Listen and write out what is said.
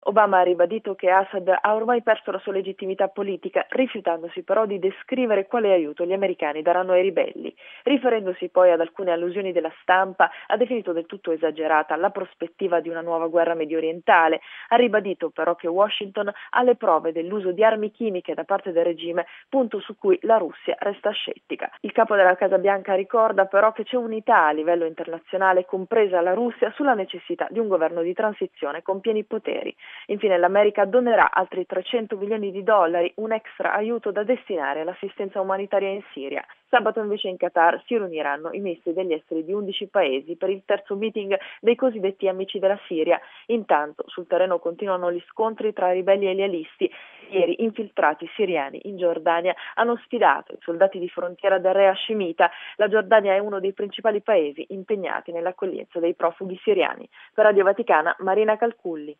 Obama ha ribadito che Assad ha ormai perso la sua legittimità politica, rifiutandosi però di descrivere quale aiuto gli americani daranno ai ribelli. Riferendosi poi ad alcune allusioni della stampa, ha definito del tutto esagerata la prospettiva di una nuova guerra mediorientale. Ha ribadito però che Washington ha le prove dell'uso di armi chimiche da parte del regime, punto su cui la Russia resta scettica. Il capo della Casa Bianca ricorda però che c'è unità a livello internazionale, compresa la Russia, sulla necessità di un governo di transizione con pieni poteri. Infine l'America donerà altri 300 milioni di dollari, un extra aiuto da destinare all'assistenza umanitaria in Siria. Sabato invece in Qatar si riuniranno i ministri degli esteri di 11 paesi per il terzo meeting dei cosiddetti amici della Siria. Intanto sul terreno continuano gli scontri tra ribelli e lealisti. Ieri infiltrati siriani in Giordania hanno sfidato i soldati di frontiera del re Hashemita. La Giordania è uno dei principali paesi impegnati nell'accoglienza dei profughi siriani. Per Radio Vaticana, Marina Calculli.